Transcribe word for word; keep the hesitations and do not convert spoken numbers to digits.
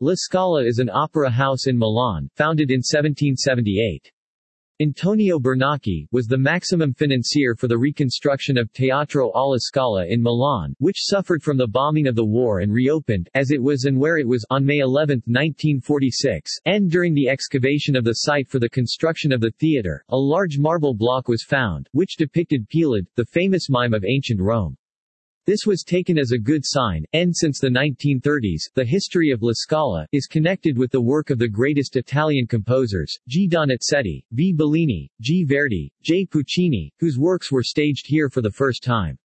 La Scala is an opera house in Milan, founded in seventeen seventy-eight. Antonio Bernacchi was the maximum financier for the reconstruction of Teatro alla Scala in Milan, which suffered from the bombing of the war and reopened, as it was and where it was, on May eleventh nineteen forty-six, and during the excavation of the site for the construction of the theatre, a large marble block was found, which depicted Peelade, the famous mime of ancient Rome. This was taken as a good sign, and since the nineteen thirties, the history of La Scala is connected with the work of the greatest Italian composers, G. Donizetti, V. Bellini, G. Verdi, J. Puccini, whose works were staged here for the first time.